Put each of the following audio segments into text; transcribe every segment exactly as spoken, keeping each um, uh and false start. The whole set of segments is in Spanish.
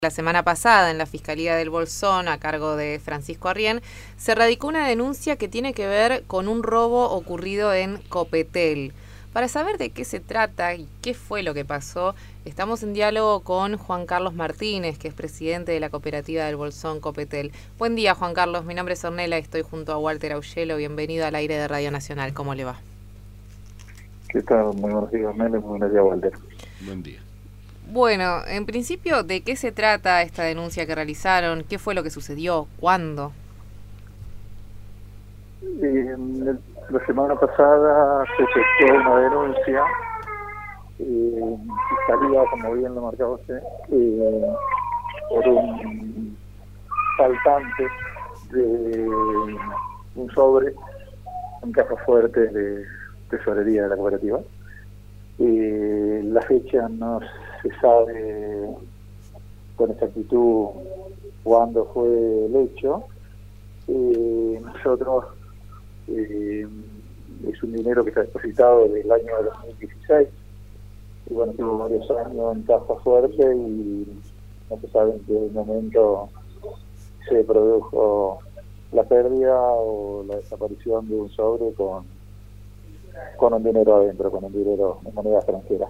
La semana pasada, en la Fiscalía del Bolsón, a cargo de Francisco Arrién, se radicó una denuncia que tiene que ver con un robo ocurrido en Copetel. Para saber de qué se trata y qué fue lo que pasó, estamos en diálogo con Juan Carlos Martínez, que es presidente de la cooperativa del Bolsón Copetel. Buen día, Juan Carlos. Mi nombre es Ornella y estoy junto a Walter Augello. Bienvenido al aire de Radio Nacional. ¿Cómo le va? ¿Qué tal? Muy buenos días, Ornella. Muy buenos días, Walter. Buen día. Bueno, en principio, ¿de qué se trata esta denuncia que realizaron? ¿Qué fue lo que sucedió? ¿Cuándo? Eh, la semana pasada se efectuó una denuncia, eh, Fiscalía, como bien lo marcaba usted, eh, por un faltante de un sobre en caja fuerte de tesorería de la cooperativa. Eh, la fecha no se sabe con exactitud cuándo fue el hecho. Eh, nosotros eh, es un dinero que está depositado desde el año dos mil dieciséis y bueno, tuvo varios años en caja fuerte y no se sabe en qué momento se produjo la pérdida o la desaparición de un sobre con con un dinero adentro, con un dinero en moneda extranjera.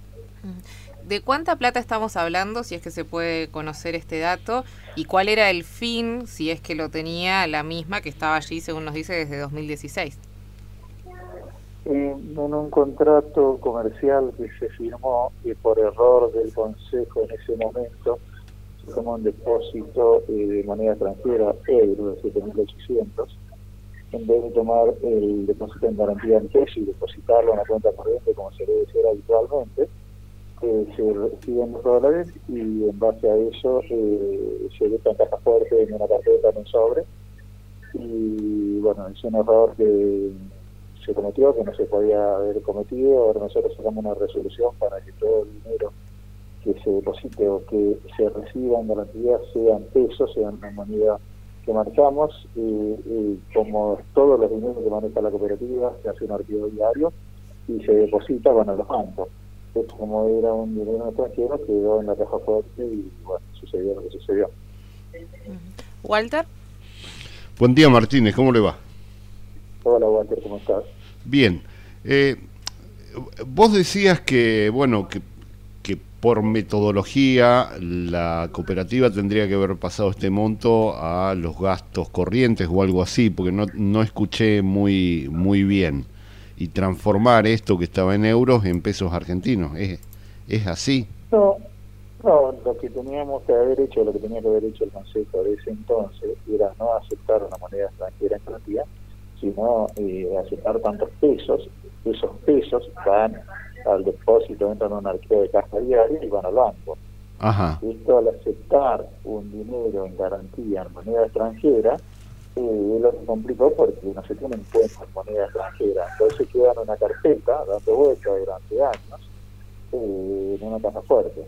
¿De cuánta plata estamos hablando, si es que se puede conocer este dato? ¿Y cuál era el fin, si es que lo tenía la misma que estaba allí, según nos dice, desde dos mil dieciséis? Eh, en un contrato comercial que se firmó y por error del Consejo en ese momento, se tomó un depósito eh, de moneda extranjera, euro, de siete mil ochocientos, en vez de tomar el depósito en garantía en peso y depositarlo en la cuenta corriente como se debe hacer habitualmente, eh, se reciben los dólares y en base a eso eh, se deja en caja fuerte en una tarjeta, en un sobre, y bueno, es un error que se cometió, que no se podía haber cometido. Ahora nosotros sacamos una resolución para que todo el dinero que se deposite o que se reciba en garantía sean pesos, sean una moneda que marcamos, y, y como todos los dineros que maneja la cooperativa, se hace un archivo diario y se deposita con los bancos. Entonces, como era un dinero extranjero, quedó en la caja fuerte y bueno, sucedió lo que sucedió. Walter. Buen día, Martínez, ¿cómo le va? Hola, Walter, ¿cómo estás? Bien. Eh, vos decías que, bueno, que por metodología la cooperativa tendría que haber pasado este monto a los gastos corrientes o algo así, porque no, no escuché muy muy bien, y transformar esto que estaba en euros en pesos argentinos. ¿Es, es así? No, no, lo que teníamos que haber hecho, lo que tenía que haber hecho el Consejo de ese entonces era no aceptar una moneda extranjera en garantía, sino eh, aceptar tantos pesos. Esos pesos van al depósito, entran en un archivo de caja diaria y van al banco. Ajá. Esto, al aceptar un dinero en garantía en moneda extranjera, eh, lo que complicó porque no se tienen cuenta en moneda extranjera, entonces queda en una carpeta dando vueltas durante años eh, en una caja fuerte.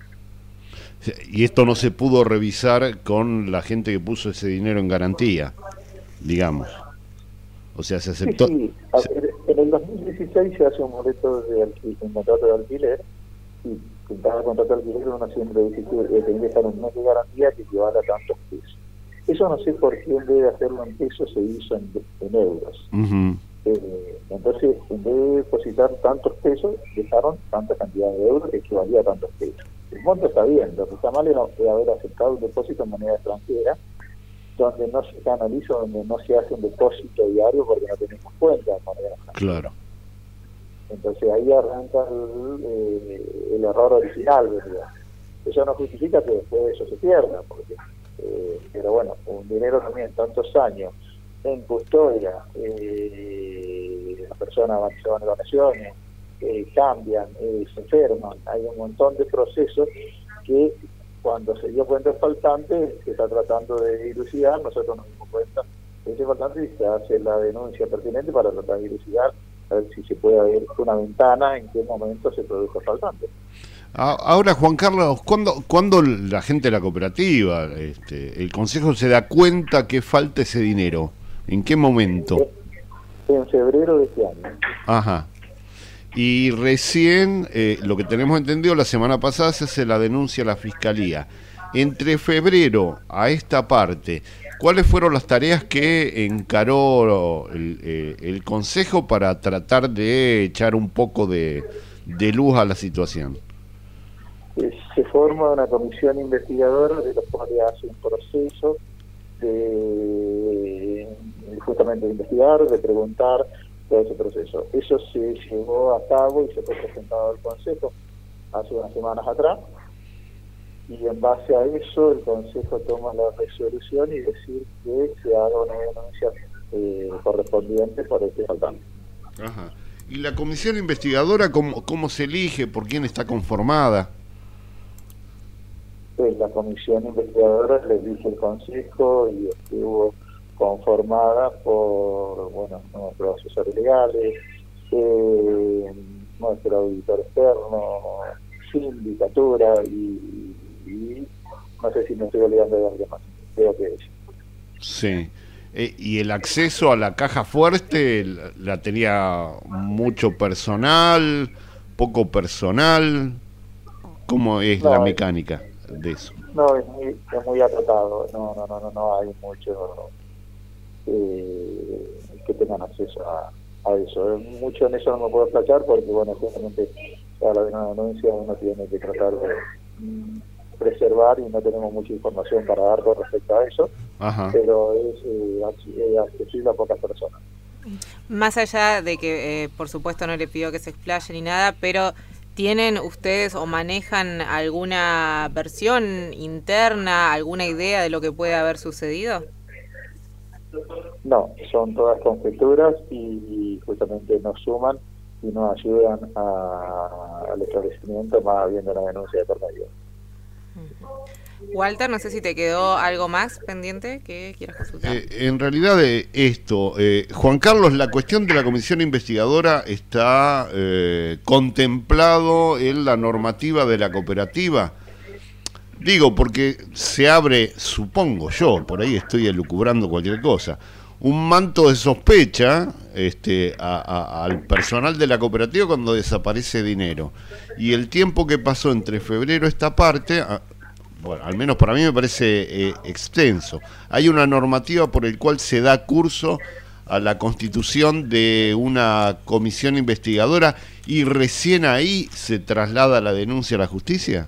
Y esto no se pudo revisar con la gente que puso ese dinero en garantía, digamos. O sea, se aceptó. Sí, sí. A ver, en el dos mil dieciséis se hace un boleto de alquiler, un contrato de alquiler, y en cada contrato de alquiler uno siempre dice que tiene que estar un mes de garantía que equivale a tantos pesos. Eso no sé por qué en vez de hacerlo en pesos se hizo en, en euros. Uh-huh. eh, entonces, en vez de depositar tantos pesos, dejaron tanta cantidad de euros que equivalía a tantos pesos. El monto está bien, lo que está mal era haber aceptado un depósito en moneda extranjera, donde no se canaliza, donde no se hace un depósito diario porque no tenemos cuenta de moneda extranjera. Claro. Entonces ahí arranca el, eh, el error original, ¿verdad? Eso no justifica que después eso se pierda, porque, eh, pero bueno, un dinero también tantos años en custodia, eh, las personas se van de vacaciones, eh, cambian, eh, se enferman, hay un montón de procesos que cuando se dio cuenta el faltante, se está tratando de dilucidar, nosotros nos dimos cuenta de ese faltante y se hace la denuncia pertinente para tratar de dilucidar, a ver si se puede ver una ventana en qué momento se produjo el faltante. Ahora, Juan Carlos, ¿cuándo, ¿cuándo la gente de la cooperativa, este, el Consejo se da cuenta que falta ese dinero? ¿En qué momento? En febrero de este año. Ajá. Y recién, eh, lo que tenemos entendido, la semana pasada se hace la denuncia a la Fiscalía. Entre febrero a esta parte, ¿cuáles fueron las tareas que encaró el, eh, el Consejo para tratar de echar un poco de, de luz a la situación? Se forma una comisión investigadora de la cual hace un proceso de justamente de investigar, de preguntar, todo ese proceso. Eso se llevó a cabo y se fue presentado al Consejo hace unas semanas atrás, y en base a eso el Consejo toma la resolución y decir que se haga una denuncia eh, correspondiente por este faltante. Ajá. ¿Y la comisión investigadora cómo, cómo se elige? ¿Por quién está conformada? Pues la comisión investigadora le elige el Consejo y estuvo conformada por, bueno, nuestros asesores legales, eh, nuestro auditor externo, sindicatura y, y no sé si me estoy olvidando de alguien más, creo que es. Sí. Eh, ¿Y el acceso a la caja fuerte la, la tenía mucho personal, poco personal? ¿Cómo es no, la mecánica de eso? No, es muy, es muy acotado, no, no, no, no, no hay mucho eh, que tengan acceso a, a eso. Mucho en eso no me puedo explayar porque, bueno, justamente a la de una denuncia uno tiene que tratar de mm, preservar y no tenemos mucha información para dar con respecto a eso. Ajá. Pero es eh, accesible a pocas personas. Más allá de que, eh, por supuesto, no le pido que se explaye ni nada, pero ¿tienen ustedes o manejan alguna versión interna, alguna idea de lo que puede haber sucedido? No, son todas conjeturas y justamente nos suman y nos ayudan a, al esclarecimiento más bien de una denuncia de por medio. Walter, no sé si te quedó algo más pendiente que quieras consultar. Eh, en realidad de esto, eh, Juan Carlos, la cuestión de la comisión investigadora está eh, contemplado en la normativa de la cooperativa. Digo, porque se abre, supongo yo, por ahí estoy elucubrando cualquier cosa, un manto de sospecha este, a, a, al personal de la cooperativa cuando desaparece dinero. Y el tiempo que pasó entre febrero esta parte, a, bueno, al menos para mí me parece eh, extenso. Hay una normativa por el cual se da curso a la constitución de una comisión investigadora y recién ahí se traslada la denuncia a la justicia.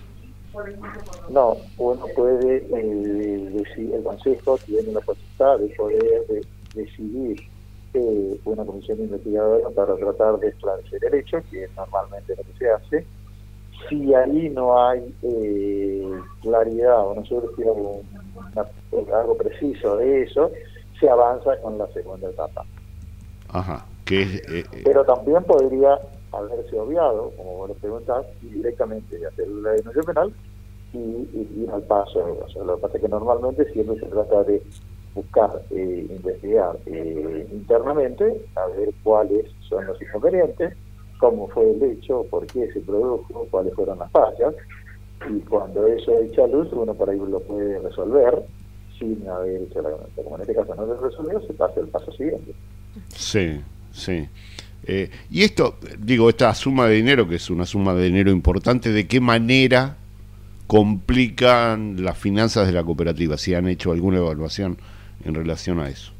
No, uno puede, eh, decir, el Consejo tiene la potestad de poder de, decidir eh, una comisión investigadora para tratar de esclarecer el hecho, que es normalmente lo que se hace. Si ahí no hay eh, claridad o no surge algo, una, algo preciso de eso, se avanza con la segunda etapa. Ajá. Que es, eh, Pero también podría haberse obviado, como vos lo preguntás, y directamente hacer la denuncia penal y, y ir al paso. O sea, lo que pasa es que normalmente siempre se trata de buscar, eh, investigar eh, internamente, a ver cuáles son los inconvenientes, cómo fue el hecho, por qué se produjo, cuáles fueron las fallas, y cuando eso echa luz, uno por ahí lo puede resolver sin haber hecho la denuncia. Como en este caso no se resolvió, se pasa el paso siguiente. Sí, sí. Eh, y esto, digo, esta suma de dinero, que es una suma de dinero importante, ¿de qué manera complican las finanzas de la cooperativa? Si han hecho alguna evaluación en relación a eso.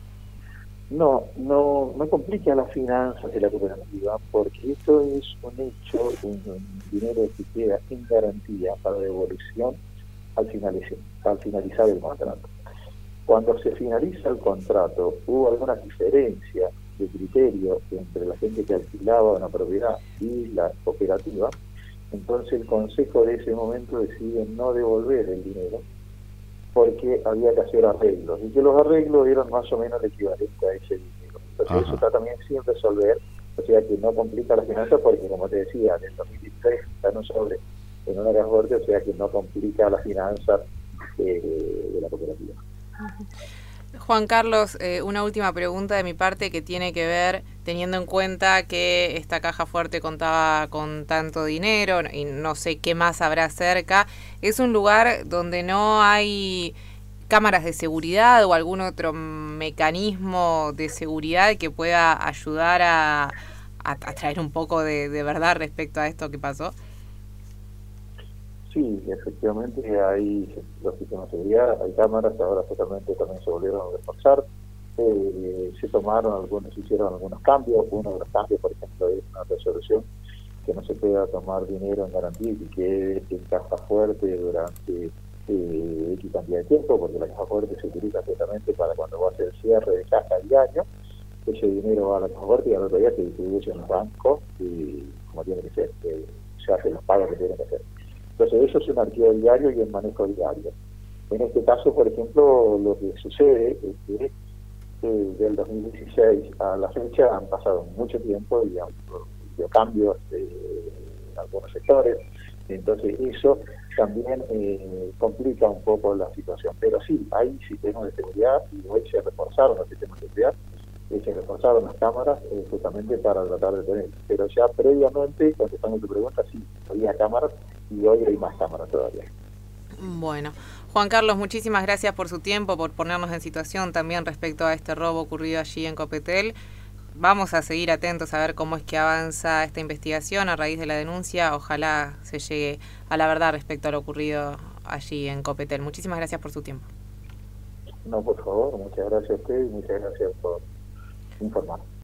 No, no, no complica las finanzas de la cooperativa, porque esto es un hecho, un, un dinero que queda en garantía para devolución al finalizar, al finalizar el contrato. Cuando se finaliza el contrato, hubo alguna diferencia de criterio entre la gente que alquilaba una propiedad y la cooperativa, entonces el Consejo de ese momento decide no devolver el dinero porque había que hacer arreglos, y que los arreglos eran más o menos el equivalente a ese dinero. Entonces Ajá. eso está también sin resolver, o sea que no complica las finanzas porque, como te decía, en el dos mil dieciséis está no sobre en una caja fuerte, o sea que no complica las finanzas eh, de la cooperativa. Ajá. Juan Carlos, eh, una última pregunta de mi parte que tiene que ver, teniendo en cuenta que esta caja fuerte contaba con tanto dinero y no sé qué más habrá cerca, ¿es un lugar donde no hay cámaras de seguridad o algún otro mecanismo de seguridad que pueda ayudar a, a, a traer un poco de, de verdad respecto a esto que pasó? Sí, efectivamente hay los sistemas de seguridad, hay cámaras, ahora totalmente también se volvieron a reforzar. Eh, se tomaron algunos, se hicieron algunos cambios. Uno de los cambios, por ejemplo, es una resolución que no se pueda tomar dinero en garantía y que quede en caja fuerte durante eh, X cantidad de tiempo, porque la caja fuerte se utiliza justamente para cuando va a hacer el cierre de caja diario. Ese dinero va a la caja fuerte y al otro día se distribuye en los bancos y como tiene que ser, eh, se hacen los pagos que tienen que hacer. Entonces eso es un archivo diario y el manejo diario. En este caso, por ejemplo, lo que sucede es que eh, del dos mil dieciséis a la fecha han pasado mucho tiempo y han habido cambios eh, en algunos sectores. Entonces eso también eh, complica un poco la situación. Pero sí, hay sistemas de seguridad y hoy se reforzaron los sistemas de seguridad, eh, se reforzaron las cámaras eh, justamente para tratar de tener. Pero ya previamente, contestando tu pregunta, sí, había cámaras y hoy hay más cámaras todavía. Bueno, Juan Carlos, muchísimas gracias por su tiempo, por ponernos en situación también respecto a este robo ocurrido allí en Copetel. Vamos a seguir atentos a ver cómo es que avanza esta investigación a raíz de la denuncia. Ojalá se llegue a la verdad respecto a lo ocurrido allí en Copetel. Muchísimas gracias por su tiempo. No, por favor, muchas gracias a usted y muchas gracias por informar.